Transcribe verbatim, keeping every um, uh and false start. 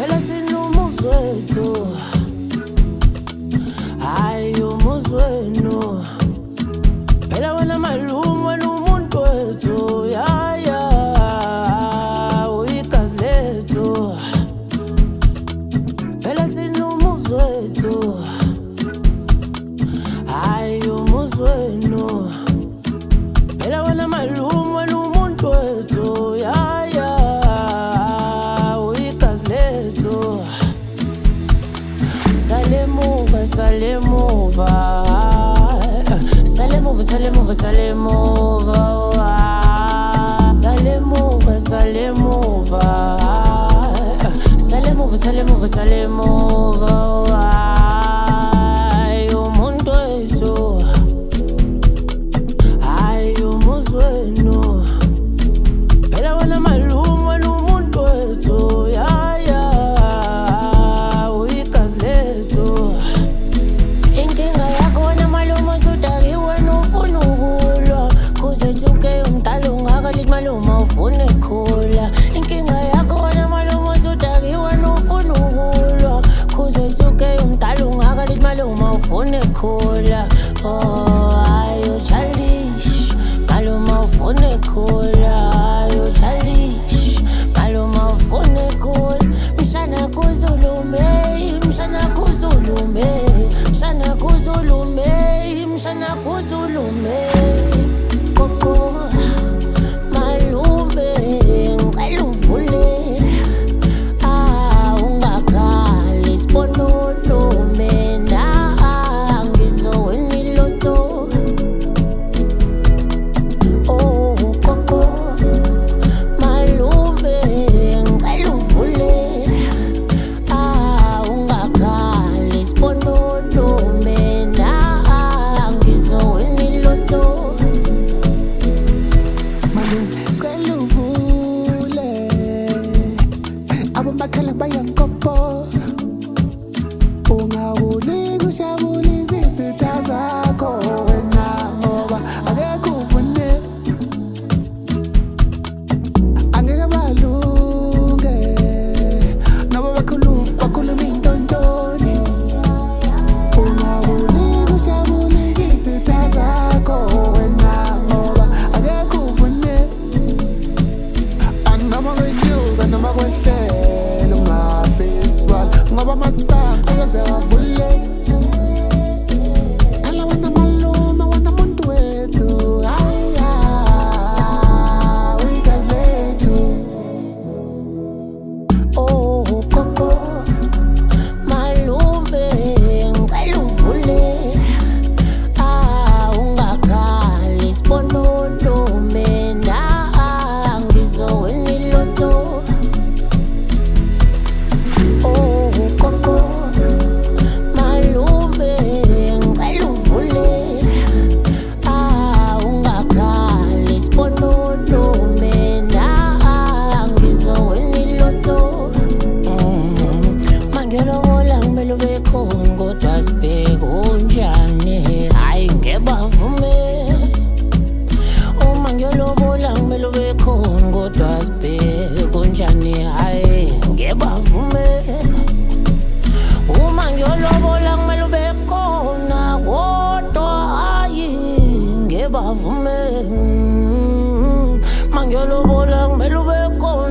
phela sinumuzi wethu, hayi umuzi wenu. Phela wena malume wena umuntu wethu, ya ya uyigazi lethu. Phela sinumuzi wethu, hayi umuzi wenu. Phela wena malume wena umuntu wethu, ya ya uyigazi lethu. Sale muva, sale muva, sale muva, sale muva, sale muva, sale muva, sale muva, sale muva, sale muva, sale muva. Ay umuntu wethu, ay umuzi wenu. Phela wena malume wena umuntu wethu, ya ya uyigazi lethu. Inkinga yakho wena malume usudakiwe nofuna ukulwa, kuzethuke umdala ungakalithi malume ufuna ekhula. Inkinga yakho wena malume usudakiwe nofuna ukulwa, kuzethuke umdala ungakalithi malume ufuna ekhula. Oh ayo childish, malume ufuna ekhula. Ayo childish, malume ufuna ekhula. Mshana kuzulume, mshana kuzulume, mshana kuzulume, mshana kuzulume. Koko malume ngicela uvule, ah ungakhali sibonono mina ngizowina iloto. Oh koko malume ngicela uvule, ah ungakhali sibonono mina ngizowina iloto. Cela uvule, abakhala bayakopo. Ungawuli kushabulisa izitha zakho wena ngoba akekho uvune. Angeke balunge noba bakhuluma bakhuluma intontoni. Ungawuli kushabulisa izitha zakho wena ngoba akekho uvune. Anoma kwenyuka noma kwehlela ungafesibala ngoba amasango ayeze avule. Phela wena malume wena muntu wethu, haya uyigazi lethu. Oh koko malume ngicela uvule, ah ungakhali sibonono mina ngizowina iloto. Oh koko malume ngicela uvule, ah ungakhali sibonono mina ngizowina iloto. Mangelobola kumele ube khona kodwa sibheke unjani, hayi ngebavume. Uma ngiyolobola kumele ube khona kodwa sibheke unjani, hayi ngebavume. Uma ngiyolobola kumele ube khona kodwa hayi ngebavume. Mangiyolobola kumele ube khona